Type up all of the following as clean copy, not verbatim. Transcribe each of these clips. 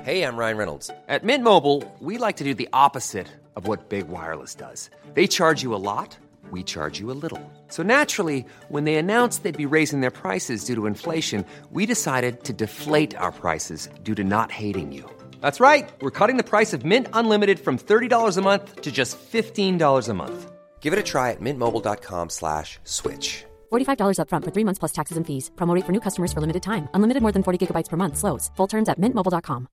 Hey, I'm Ryan Reynolds. At Mint Mobile, we like to do the opposite of what Big Wireless does. They charge you a lot, we charge you a little. So naturally, when they announced they'd be raising their prices due to inflation, we decided to deflate our prices due to not hating you. That's right. We're cutting the price of Mint Unlimited from $30 a month to just $15 a month. Give it a try at mintmobile.com/switch. $45 up front for 3 months plus taxes and fees. Promo rate for new customers for limited time. Unlimited more than 40 gigabytes per month. Slows full terms at mintmobile.com.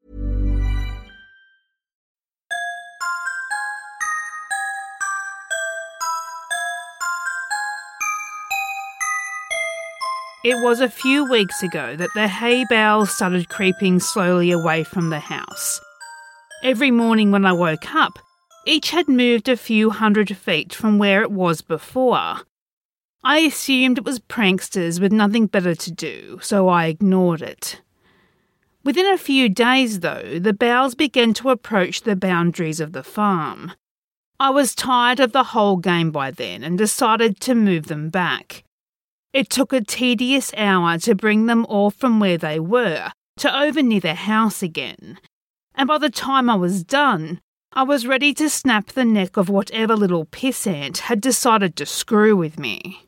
It was a few weeks ago that the hay bales started creeping slowly away from the house. Every morning when I woke up, each had moved a few hundred feet from where it was before. I assumed it was pranksters with nothing better to do, so I ignored it. Within a few days, though, the bales began to approach the boundaries of the farm. I was tired of the whole game by then and decided to move them back. It took a tedious hour to bring them all from where they were to over near the house again, and by the time I was done, I was ready to snap the neck of whatever little pissant had decided to screw with me.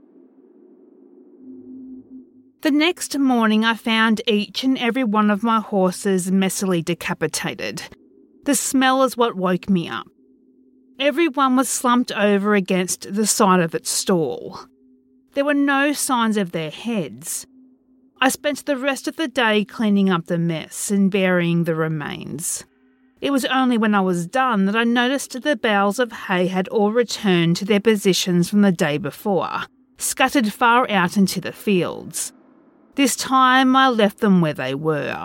The next morning I found each and every one of my horses messily decapitated. The smell is what woke me up. Everyone was slumped over against the side of its stall. There were no signs of their heads. I spent the rest of the day cleaning up the mess and burying the remains. It was only when I was done that I noticed the bales of hay had all returned to their positions from the day before, scattered far out into the fields. This time I left them where they were.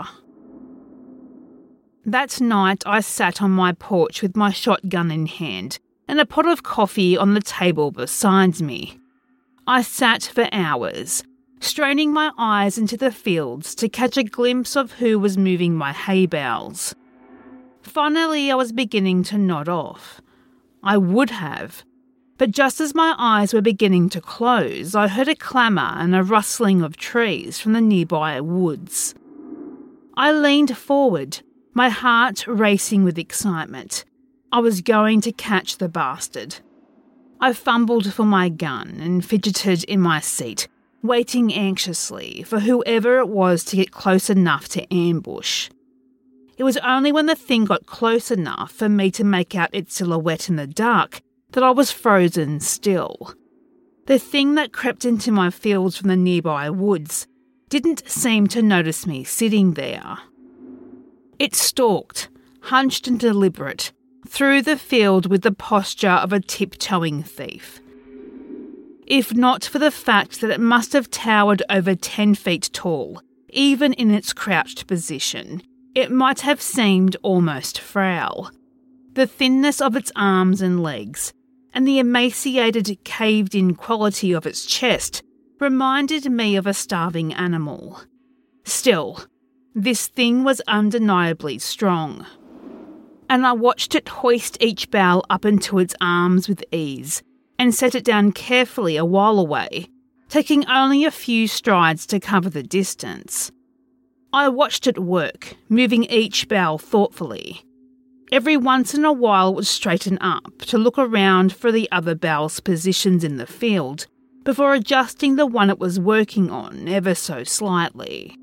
That night I sat on my porch with my shotgun in hand and a pot of coffee on the table beside me. I sat for hours, straining my eyes into the fields to catch a glimpse of who was moving my hay bales. Finally, I was beginning to nod off. I would have, but just as my eyes were beginning to close, I heard a clamour and a rustling of trees from the nearby woods. I leaned forward, my heart racing with excitement. I was going to catch the bastard. I fumbled for my gun and fidgeted in my seat, waiting anxiously for whoever it was to get close enough to ambush. It was only when the thing got close enough for me to make out its silhouette in the dark that I was frozen still. The thing that crept into my fields from the nearby woods didn't seem to notice me sitting there. It stalked, hunched and deliberate, through the field with the posture of a tiptoeing thief. If not for the fact that it must have towered over 10 feet tall, even in its crouched position, it might have seemed almost frail. The thinness of its arms and legs, and the emaciated, caved-in quality of its chest reminded me of a starving animal. Still, this thing was undeniably strong. And I watched it hoist each bale up into its arms with ease and set it down carefully a while away, taking only a few strides to cover the distance. I watched it work, moving each bale thoughtfully. Every once in a while it would straighten up to look around for the other bale's positions in the field before adjusting the one it was working on ever so slightly.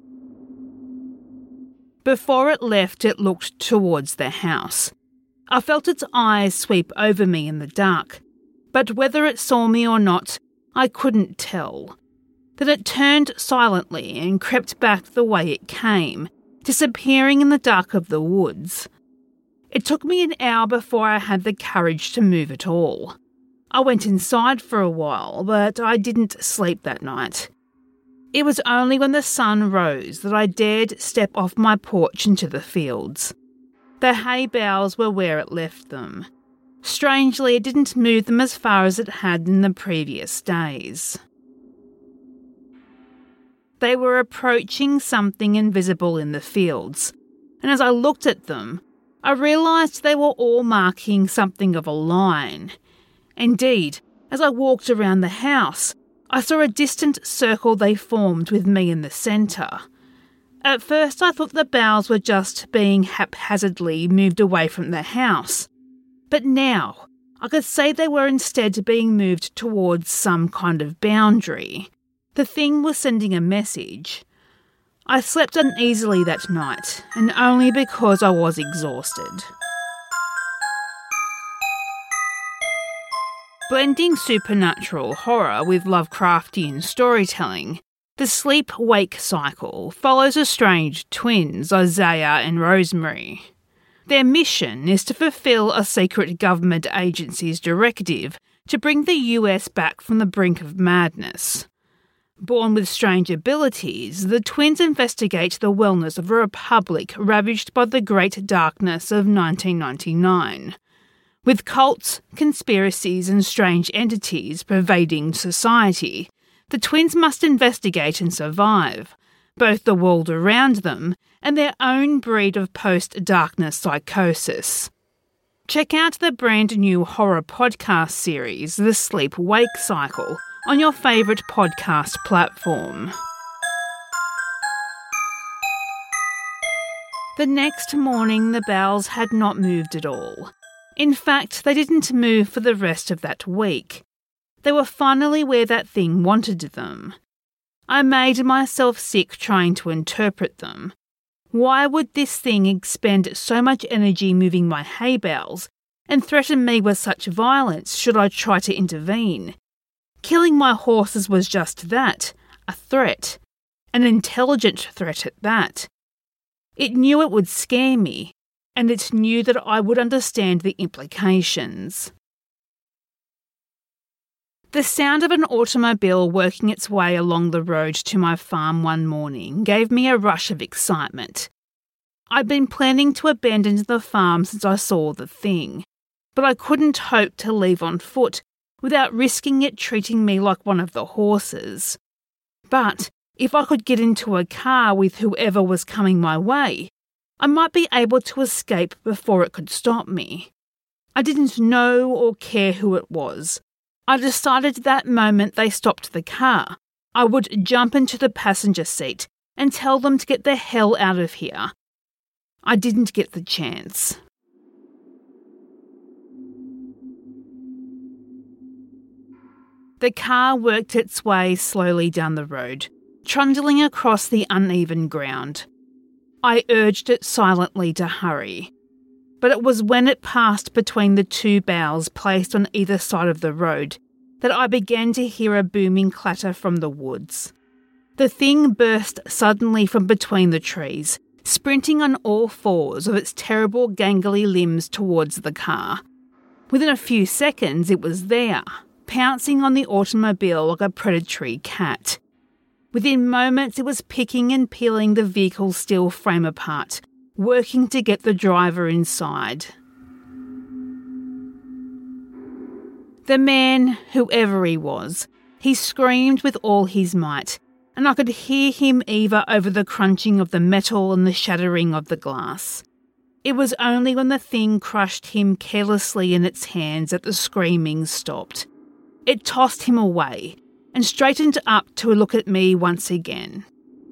Before it left, it looked towards the house. I felt its eyes sweep over me in the dark, but whether it saw me or not, I couldn't tell. Then it turned silently and crept back the way it came, disappearing in the dark of the woods. It took me an hour before I had the courage to move at all. I went inside for a while, but I didn't sleep that night. It was only when the sun rose that I dared step off my porch into the fields. The hay bales were where it left them. Strangely, it didn't move them as far as it had in the previous days. They were approaching something invisible in the fields, and as I looked at them, I realised they were all marking something of a line. Indeed, as I walked around the house, I saw a distant circle they formed with me in the centre. At first I thought the bowels were just being haphazardly moved away from the house, but now I could say they were instead being moved towards some kind of boundary. The thing was sending a message. I slept uneasily that night, and only because I was exhausted. Blending supernatural horror with Lovecraftian storytelling, the sleep-wake cycle follows estranged twins Isaiah and Rosemary. Their mission is to fulfill a secret government agency's directive to bring the US back from the brink of madness. Born with strange abilities, the twins investigate the wellness of a republic ravaged by the Great Darkness of 1999. With cults, conspiracies and strange entities pervading society, the twins must investigate and survive, both the world around them and their own breed of post-darkness psychosis. Check out the brand new horror podcast series, The Sleep-Wake Cycle, on your favourite podcast platform. The next morning, the bowels had not moved at all. In fact, they didn't move for the rest of that week. They were finally where that thing wanted them. I made myself sick trying to interpret them. Why would this thing expend so much energy moving my hay bales and threaten me with such violence should I try to intervene? Killing my horses was just that, a threat. An intelligent threat at that. It knew it would scare me, and it knew that I would understand the implications. The sound of an automobile working its way along the road to my farm one morning gave me a rush of excitement. I'd been planning to abandon the farm since I saw the thing, but I couldn't hope to leave on foot without risking it treating me like one of the horses. But if I could get into a car with whoever was coming my way, I might be able to escape before it could stop me. I didn't know or care who it was. I decided that moment they stopped the car, I would jump into the passenger seat and tell them to get the hell out of here. I didn't get the chance. The car worked its way slowly down the road, trundling across the uneven ground. I urged it silently to hurry, but it was when it passed between the two boughs placed on either side of the road that I began to hear a booming clatter from the woods. The thing burst suddenly from between the trees, sprinting on all fours of its terrible gangly limbs towards the car. Within a few seconds it was there, pouncing on the automobile like a predatory cat. Within moments it was picking and peeling the vehicle's steel frame apart, working to get the driver inside. The man, whoever he was, he screamed with all his might, and I could hear him ever over the crunching of the metal and the shattering of the glass. It was only when the thing crushed him carelessly in its hands that the screaming stopped. It tossed him away and straightened up to look at me once again.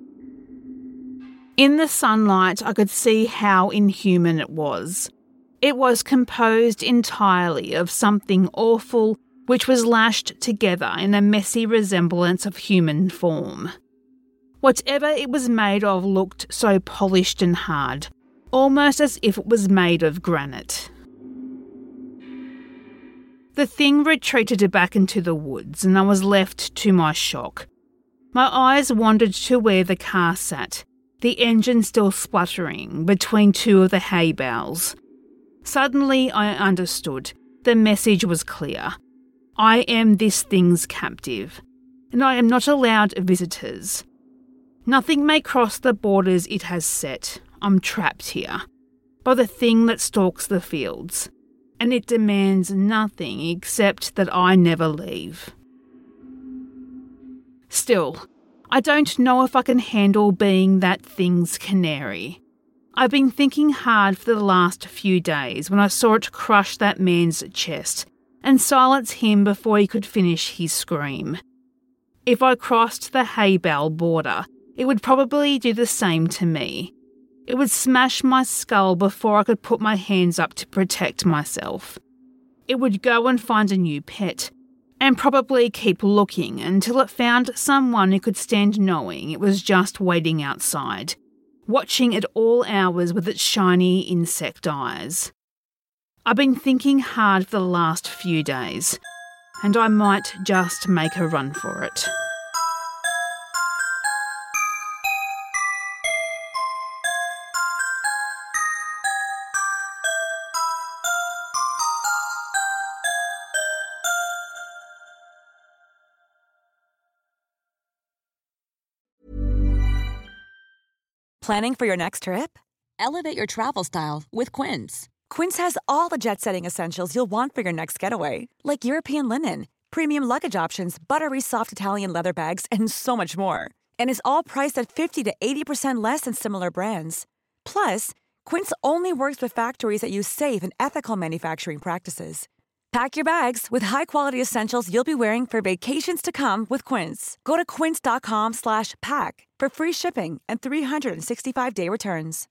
In the sunlight, I could see how inhuman it was. It was composed entirely of something awful which was lashed together in a messy resemblance of human form. Whatever it was made of looked so polished and hard, almost as if it was made of granite. The thing retreated back into the woods, and I was left to my shock. My eyes wandered to where the car sat, the engine still spluttering between two of the hay bales. Suddenly I understood. The message was clear. I am this thing's captive, and I am not allowed visitors. Nothing may cross the borders it has set. I'm trapped here by the thing that stalks the fields, and it demands nothing except that I never leave. Still, I don't know if I can handle being that thing's canary. I've been thinking hard for the last few days when I saw it crush that man's chest and silence him before he could finish his scream. If I crossed the hay bale border, it would probably do the same to me. It would smash my skull before I could put my hands up to protect myself. It would go and find a new pet, and probably keep looking until it found someone who could stand knowing it was just waiting outside, watching at all hours with its shiny insect eyes. I've been thinking hard for the last few days, and I might just make a run for it. Planning for your next trip? Elevate your travel style with Quince. Quince has all the jet-setting essentials you'll want for your next getaway, like European linen, premium luggage options, buttery soft Italian leather bags, and so much more. And is all priced at 50 to 80% less than similar brands. Plus, Quince only works with factories that use safe and ethical manufacturing practices. Pack your bags with high-quality essentials you'll be wearing for vacations to come with Quince. Go to quince.com/pack for free shipping and 365-day returns.